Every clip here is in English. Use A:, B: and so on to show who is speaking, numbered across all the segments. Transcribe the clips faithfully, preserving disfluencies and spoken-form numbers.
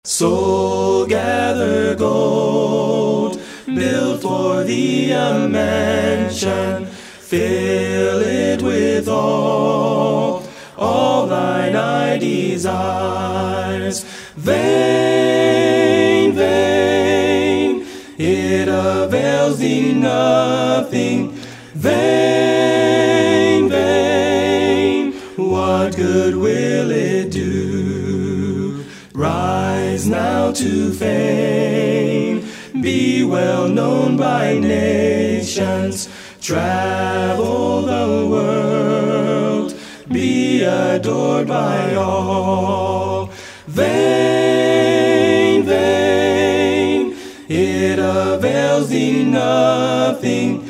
A: So gather gold, build for thee a mansion, fill it with all, all thine eye desires. Vain, vain, it avails thee nothing. Vain, vain, what good will it do? Rise now to fame, be well known by nations, travel the world, be adored by all. Vain, vain, it avails thee nothing.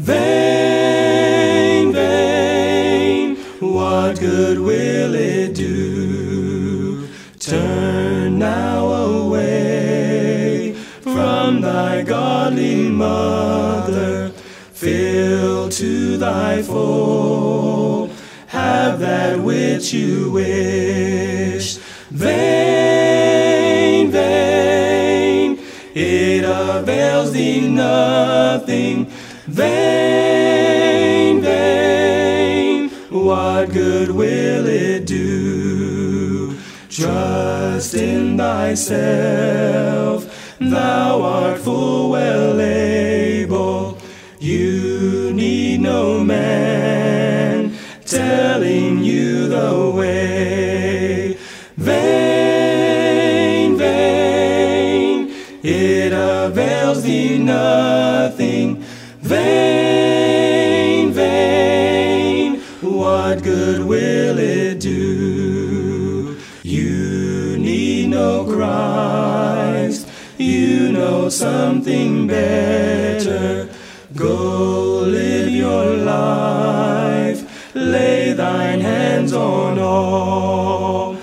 A: Vain, vain, what good will it do? Turn now away from thy godly mother, fill to thy full, have that which you wish. Vain, vain, it avails thee nothing. Vain, vain, what good will it do? Trust in thyself, thou art full well able. You need no man telling you the way. Vain, vain, it avails thee nothing. Vain, vain, what good will it do? You need no Christ, you know something better. Go live your life, lay thine hands on all.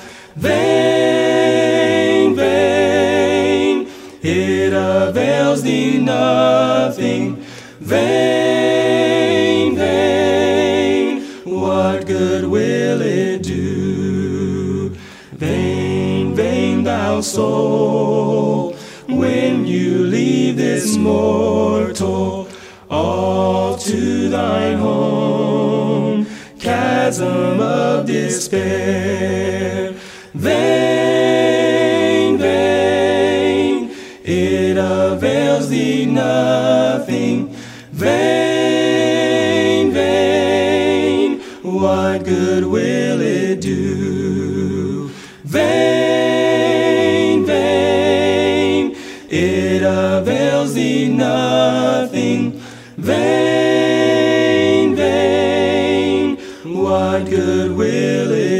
A: Vain, vain, it avails thee nothing. Vain, vain, what good will it do? Vain, vain, thou soul, when you leave this mortal, all to thine home, chasm of despair. Vain, vain, it avails thee nothing. Vain, vain, what good will it do? Vain, vain, it avails thee nothing. Vain, vain, what good will it do?